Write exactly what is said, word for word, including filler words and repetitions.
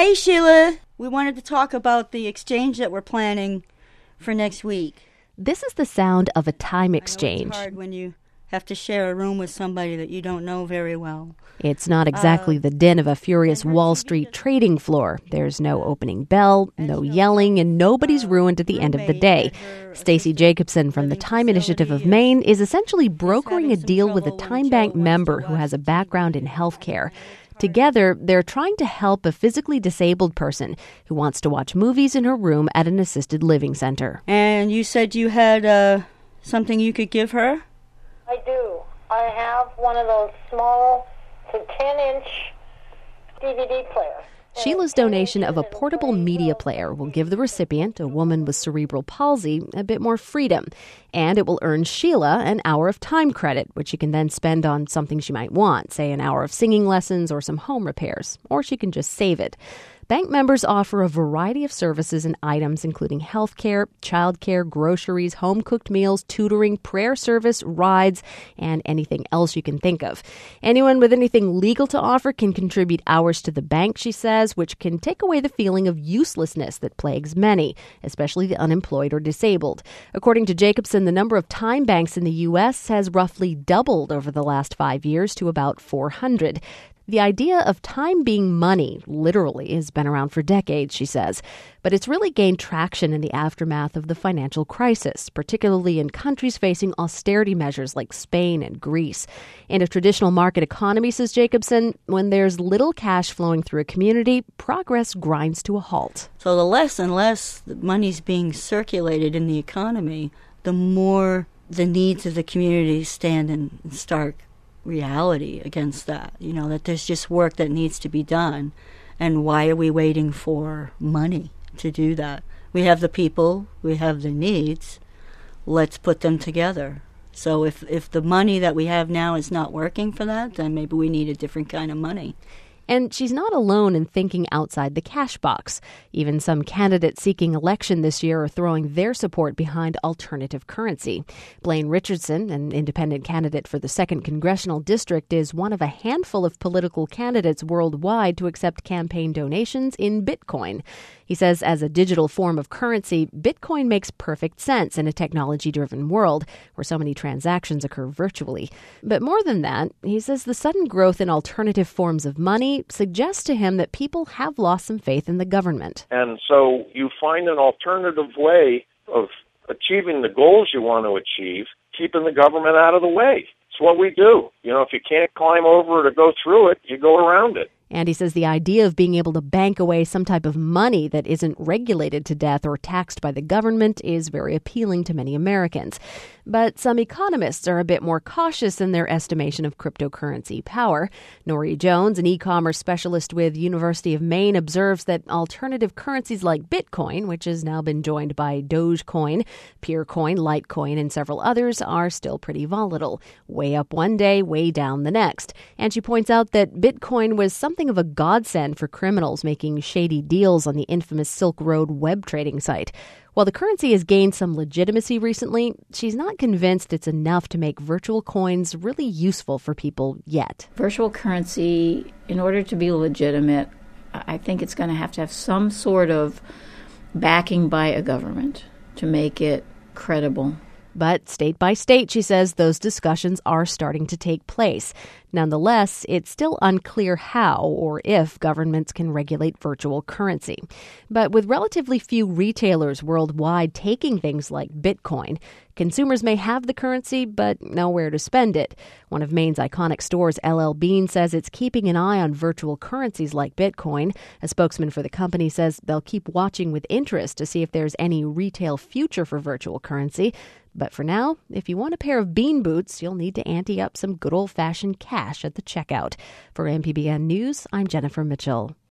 Hey, Sheila. We wanted to talk about the exchange that we're planning for next week. This is the sound of a time exchange. I know it's hard when you have to share a room with somebody that you don't know very well. It's not exactly uh, the din of a furious Wall Street trading floor. There's no opening bell, no yelling, and nobody's ruined at the end of the day. Stacey Jacobson from the Time Initiative of Maine is essentially brokering a deal with a Time Bank member who has a background in healthcare. Together, they're trying to help a physically disabled person who wants to watch movies in her room at an assisted living center. And you said you had uh, something you could give her? I do. I have one of those small to ten-inch D V D players. Sheila's donation of a portable media player will give the recipient, a woman with cerebral palsy, a bit more freedom. And it will earn Sheila an hour of time credit, which she can then spend on something she might want, say an hour of singing lessons or some home repairs. Or she can just save it. Bank members offer a variety of services and items, including health care, child care, groceries, home-cooked meals, tutoring, prayer service, rides, and anything else you can think of. Anyone with anything legal to offer can contribute hours to the bank, she says, which can take away the feeling of uselessness that plagues many, especially the unemployed or disabled. According to Jacobson, the number of time banks in the U S has roughly doubled over the last five years to about four hundred. The idea of time being money, literally, has been around for decades, she says. But it's really gained traction in the aftermath of the financial crisis, particularly in countries facing austerity measures like Spain and Greece. In a traditional market economy, says Jacobson, when there's little cash flowing through a community, progress grinds to a halt. So the less and less money's being circulated in the economy, the more the needs of the community stand in stark reality against that, you know, that there's just work that needs to be done. And why are we waiting for money to do that? We have the people, we have the needs, let's put them together. So if, if the money that we have now is not working for that, then maybe we need a different kind of money. And she's not alone in thinking outside the cash box. Even some candidates seeking election this year are throwing their support behind alternative currency. Blaine Richardson, an independent candidate for the second Congressional District, is one of a handful of political candidates worldwide to accept campaign donations in Bitcoin. He says as a digital form of currency, Bitcoin makes perfect sense in a technology-driven world where so many transactions occur virtually. But more than that, he says the sudden growth in alternative forms of money suggests to him that people have lost some faith in the government. And so you find an alternative way of achieving the goals you want to achieve, keeping the government out of the way. It's what we do. You know, if you can't climb over it or go through it, you go around it. And he says the idea of being able to bank away some type of money that isn't regulated to death or taxed by the government is very appealing to many Americans. But some economists are a bit more cautious in their estimation of cryptocurrency power. Nori Jones, an e-commerce specialist with University of Maine, observes that alternative currencies like Bitcoin, which has now been joined by Dogecoin, Peercoin, Litecoin, and several others, are still pretty volatile. Way up one day, way down the next. And she points out that Bitcoin was something of a godsend for criminals making shady deals on the infamous Silk Road web trading site. While the currency has gained some legitimacy recently, she's not convinced it's enough to make virtual coins really useful for people yet. Virtual currency, in order to be legitimate, I think it's going to have to have some sort of backing by a government to make it credible. But state by state, she says, those discussions are starting to take place. Nonetheless, it's still unclear how or if governments can regulate virtual currency. But with relatively few retailers worldwide taking things like Bitcoin, consumers may have the currency but nowhere to spend it. One of Maine's iconic stores, L L Bean, says it's keeping an eye on virtual currencies like Bitcoin. A spokesman for the company says they'll keep watching with interest to see if there's any retail future for virtual currency. But for now, if you want a pair of bean boots, you'll need to ante up some good old-fashioned cash at the checkout. For M P B N News, I'm Jennifer Mitchell.